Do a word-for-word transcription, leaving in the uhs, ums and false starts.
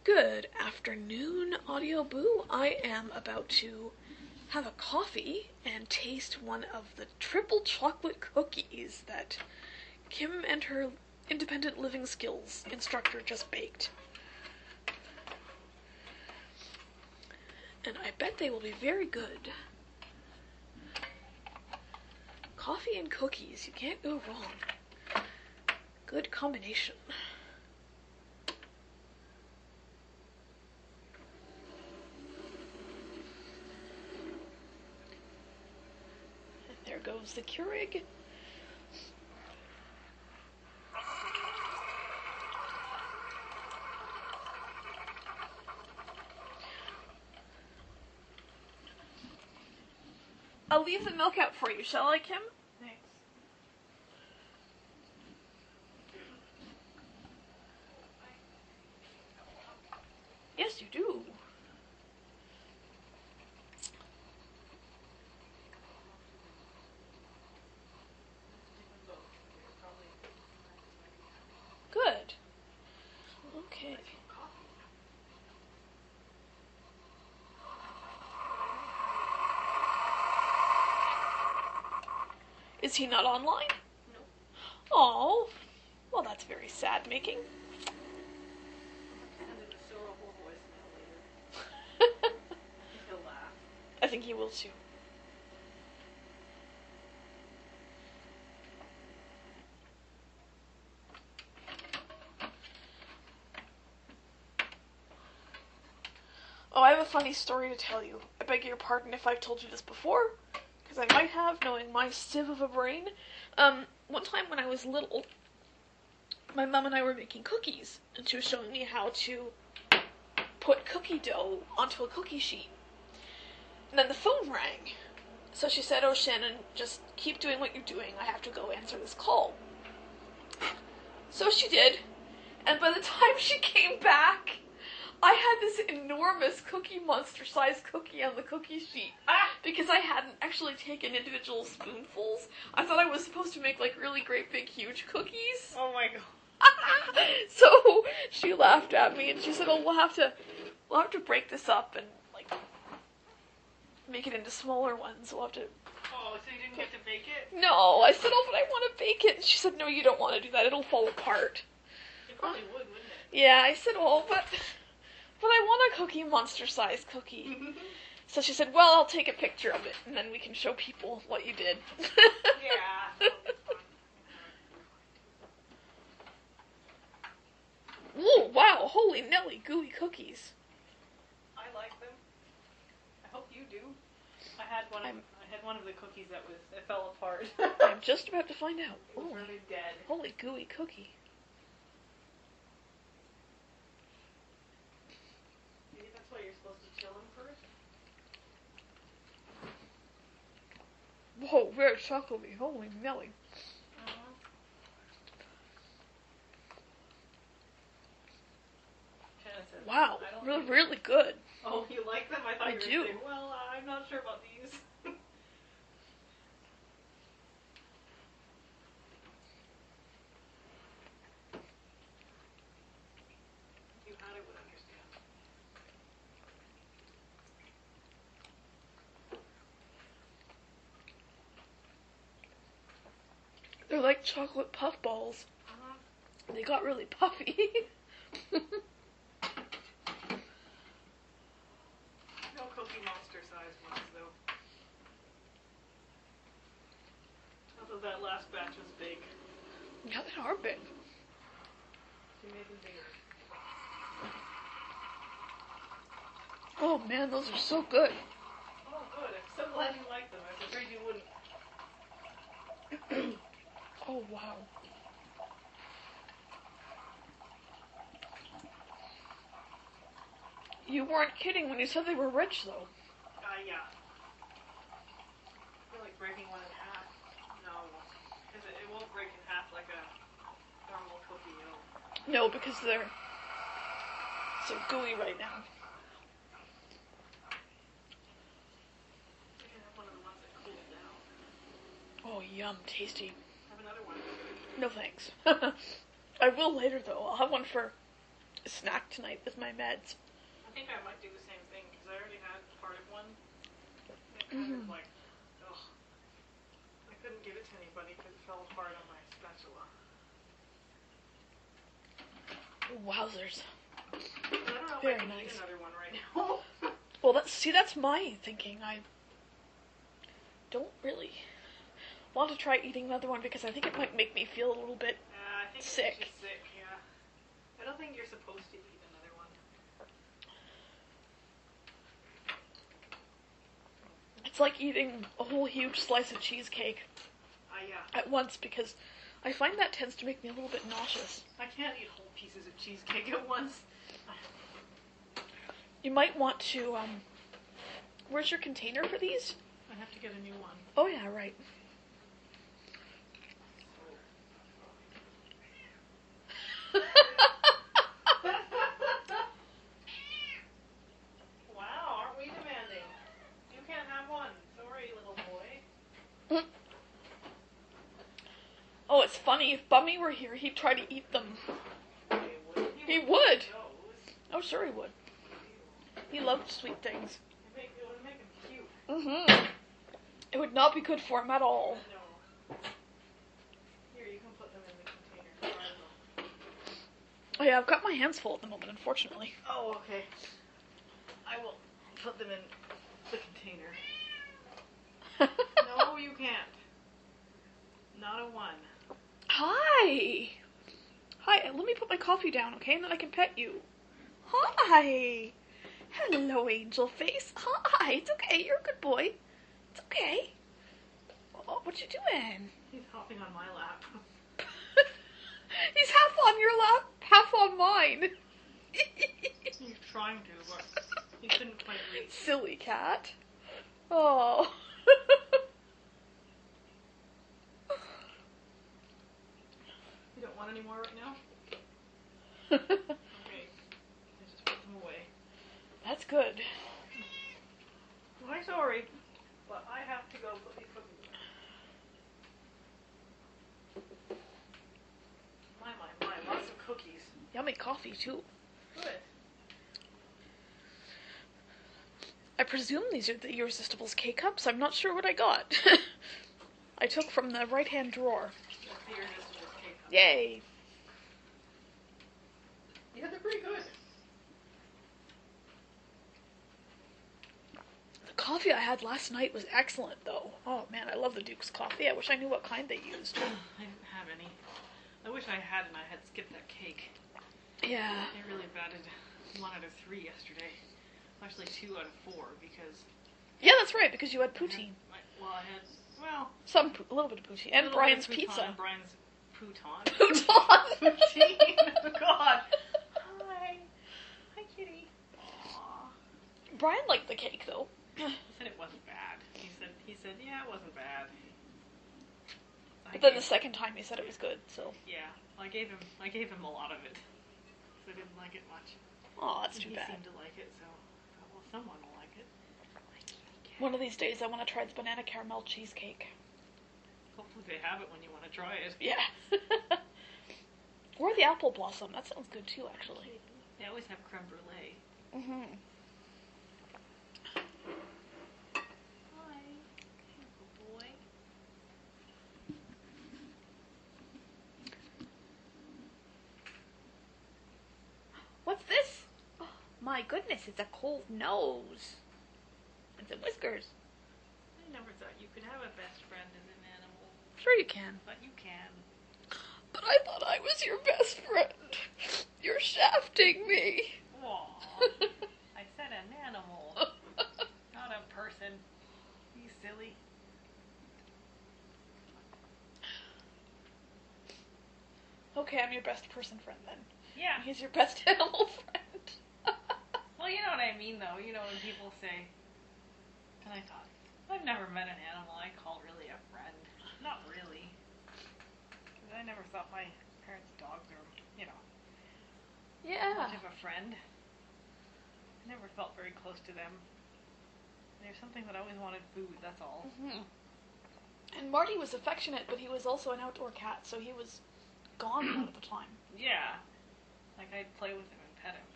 Good afternoon, Audio Boo. I am about to have a coffee and taste one of the triple chocolate cookies that Kim and her independent living skills instructor just baked. And I bet they will be very good. Coffee and cookies, you can't go wrong. Good combination. And there goes the Keurig. I'll leave the milk out for you, shall I, Kim? Thanks. Yes, you do. Good. Okay. Is he not online? No. Oh, well, that's very sad making. Send him a sorrowful voicemail later. I think he'll laugh. I think he will too. Oh, I have a funny story to tell you. I beg your pardon if I've told you this before, because I might have, knowing my sieve of a brain. Um, one time when I was little, my mom and I were making cookies, and she was showing me how to put cookie dough onto a cookie sheet. And then the phone rang. So she said, "Oh, Shannon, just keep doing what you're doing. I have to go answer this call." So she did. And by the time she came back, I had this enormous Cookie Monster-sized cookie on the cookie sheet. Ah! Because I hadn't actually taken individual spoonfuls. I thought I was supposed to make, like, really great, big, huge cookies. Oh my god. So she laughed at me and she said, "Oh, we'll have to, we'll have to break this up and like make it into smaller ones. We'll have to." Oh, so you didn't get to bake it? No, I said, "Oh, but I want to bake it." And she said, "No, you don't want to do that. It'll fall apart." It probably would, wouldn't it? Yeah, I said, "Oh, but, but I want a Cookie Monster-sized cookie." So she said, "Well, I'll take a picture of it and then we can show people what you did." Yeah. That'll be fun. Ooh, wow, holy Nelly, gooey cookies. I like them. I hope you do. I had one. Of, I'm- I had one of the cookies that was it fell apart. I'm just about to find out. It was Holy, really dead. holy gooey cookie. Maybe that's why you're supposed to chill them first. Whoa, very chocolatey, holy Nelly. Uh-huh. Shannon says, Wow, I don't really, think- really good. Oh, you like them? I thought I you were do. saying, well, uh, I'm not sure about these. If you had it, would understand. They're like chocolate puff balls. Uh-huh. They got really puffy. No Cookie Monster sized ones, though. Although that last batch was big. Yeah, they are big. She made them bigger. Oh man, those are so good. Oh, good. I'm so glad you like them. I was afraid you wouldn't. Oh wow. You weren't kidding when you said they were rich, though. Uh, yeah. I feel like breaking one in half. No. Because it, it won't break in half like a normal cookie. It'll... No, because they're so gooey right now. You can have one of the ones that cools down. Oh, yum, tasty. Have another one. No thanks. I will later, though. I'll have one for snack tonight with my meds. I think I might do the same thing because I already had part of one. It kind Mhm. of like, ugh. I couldn't give it to anybody because it fell apart on my spatula. Wowzers. But I don't know Very if I can nice. eat another one right now. Well, that's, see, that's my thinking. I don't really want to try eating another one because I think it might make me feel a little bit Yeah, I think sick. It makes you sick, yeah. I don't think you're supposed to eat another one. It's like eating a whole huge slice of cheesecake Ah, uh, yeah. at once because I find that tends to make me a little bit nauseous. I can't eat whole pieces of cheesecake at once. You might want to, um, where's your container for these? I have to get a new one. Oh yeah, right. Wow, aren't we demanding? You can't have one. Sorry, little boy. Oh, it's funny. If Bummy were here, he'd try to eat them. He would. He would. would. Those. Oh, sure he would. He loved sweet things. It, make, it would make him cute. Mm-hmm. It would not be good for him at all. No. Here, you can put them in the container. Or I will. Oh yeah, I've got my hands full at the moment, unfortunately. Oh, okay. I will put them in the container. No, you can't. Not a one. Hi! Hi, let me put my coffee down, okay? And then I can pet you. Hi! Hello, angel face. Hi! It's okay, you're a good boy. It's okay. Oh, what you doing? He's hopping on my lap. He's half on your lap, half on mine. He's trying to, but he couldn't quite reach. Silly cat. Oh. You don't want any more right now? Okay. I just put them away. That's good. I'm sorry, but I have to go put these cookies away. My, my, my, lots of cookies. Yummy coffee, too. Good. I presume these are the Irresistibles K-Cups. I'm not sure what I got. I took from the right-hand drawer. That's the Irresistibles K-Cup. Yay. Yeah, they're pretty good. The coffee I had last night was excellent, though. Oh, man, I love the Duke's coffee. I wish I knew what kind they used. I didn't have any. I wish I had, and I had skipped that cake. Yeah. They really batted one out of three yesterday. Actually, two out of four, because... Yeah, that's right, because you had I had poutine. my- well, I had, well... Some, a little bit of poutine. And a little Brian's bit of pizza. And Brian's Pouton. Pouton! Poutine! Oh, God. Hi. Hi, kitty. Aww. Brian liked the cake, though. He said it wasn't bad. He said, he said, yeah, it wasn't bad. I But then gave- the second time he said it was good, so... Yeah, I gave him, I gave him a lot of it. So I didn't like it much. Oh, that's And too he bad. seemed to like it, so I thought, well, someone will like it. My kitty cat. One of these days I want to try the banana caramel cheesecake. Hopefully they have it when you want to try it. Yeah. Or the apple blossom. That sounds good too, actually. They always have creme brulee. Mm-hmm. Hi. Good boy. What's this? Oh, my goodness, it's a cold nose. And some whiskers. I never thought you could have a best friend as an animal, Sure you can. but you can. But I thought I was your best friend. You're shafting me. Aw. I said an animal, not a person. You silly. Okay, I'm your best person friend then. Yeah. He's your best animal friend. Well, you know what I mean, though. You know, when people say, and I thought, I've never met an animal I call really a friend. Not really. Because I never thought my parents' dogs were, you know, Yeah. much of a friend. I never felt very close to them. There's something that I always wanted food, that's all. Mm-hmm. And Marty was affectionate, but he was also an outdoor cat, so he was gone a lot of the time. Yeah. Like, I'd play with him and pet him.